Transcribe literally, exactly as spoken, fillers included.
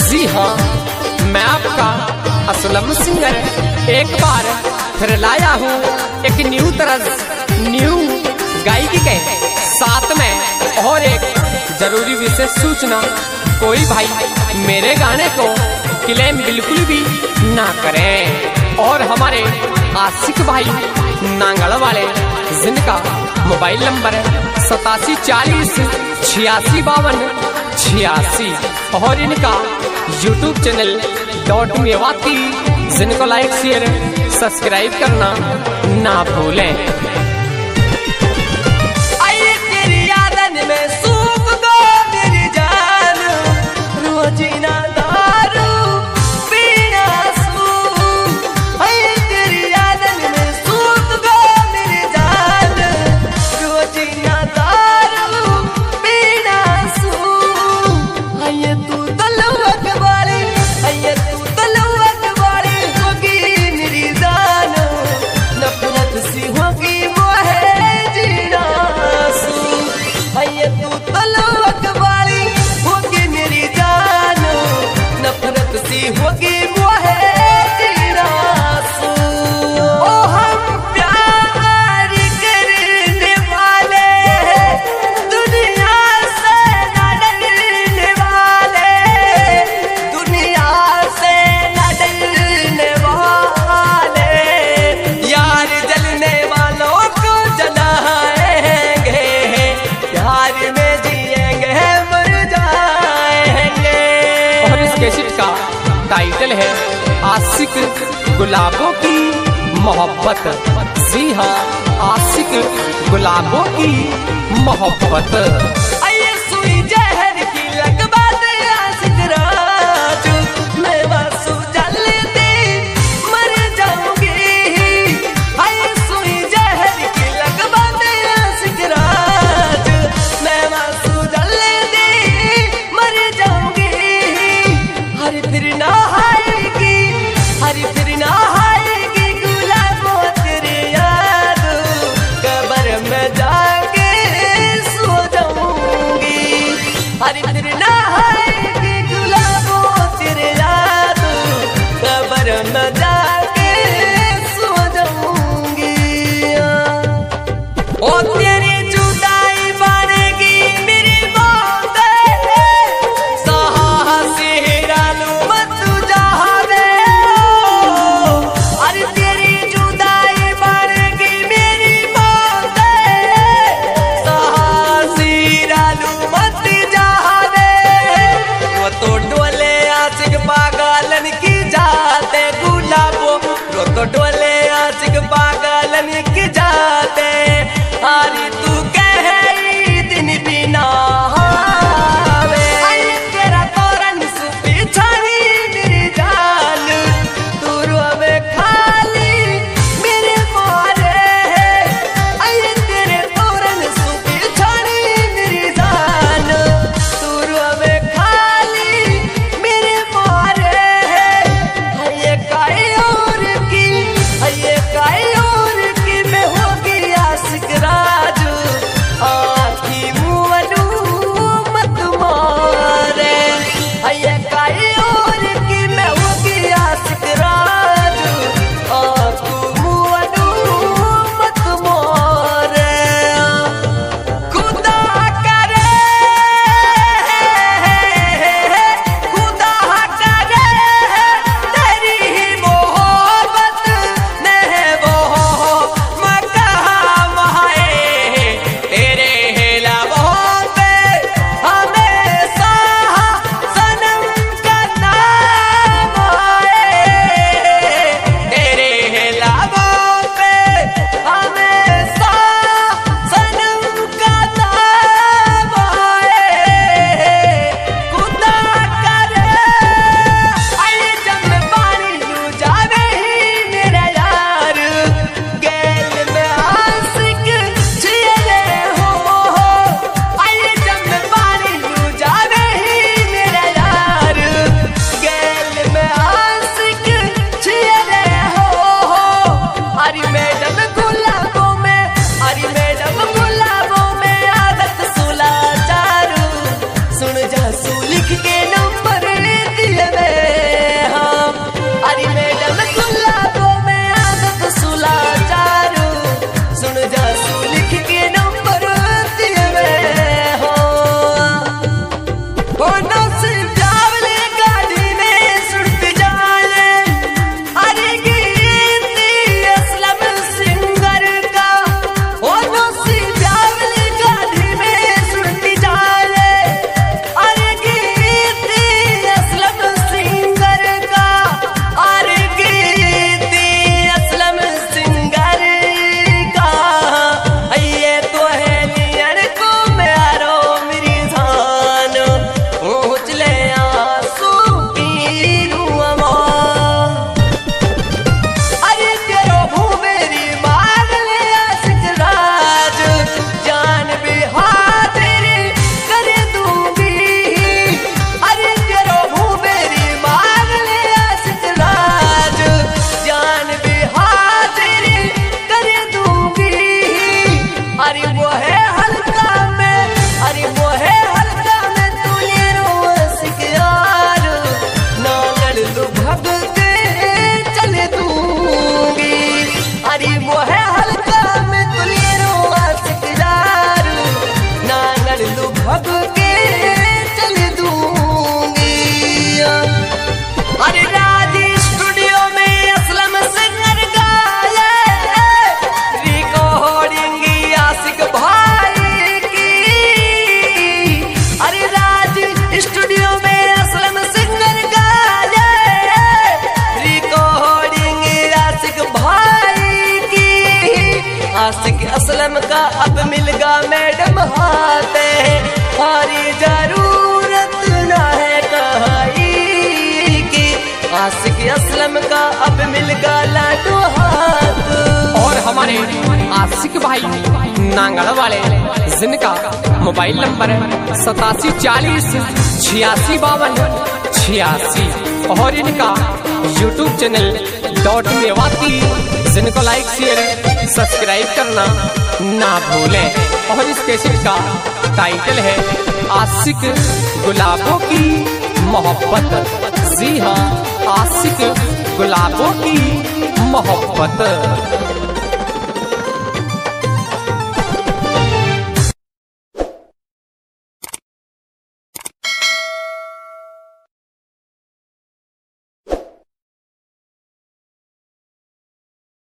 जी हाँ, मैं आपका असलम सिंगर एक बार फिर लाया हूँ एक न्यू तरह न्यू गायकी के साथ में और एक जरूरी विशेष सूचना। कोई भाई मेरे गाने को क्लेम बिल्कुल भी ना करें और हमारे आशिक भाई नांगल वाले जिनका मोबाइल नंबर है सतासी चालीस छियासी बावन छियासी और इनका यूट्यूब चैनल डॉट मेवाती जिनको लाइक शेयर सब्सक्राइब करना ना भूलें। टाइटल है आशिक गुलाबों की मोहब्बत। जी हाँ, आशिक गुलाबों की मोहब्बत। अब मिलगा मैडम हाथे, हमारी जरूरत ना है कहाई की, आशिक असलम का अब मिलगा लाडो हाथ। और हमारे आशिक भाई नांगड़ वाले जिनका मोबाइल नंबर सतासी चालीस छियासी बावन छियासी, और इनका यूट्यूब चैनल डॉट मेवाती, जिनको लाइक शेयर सब्सक्राइब करना ना भूलें। और इस कैसेट का टाइटल है आशिक गुलाबों की मोहब्बत। जी हाँ, आशिक गुलाबों की मोहब्बत।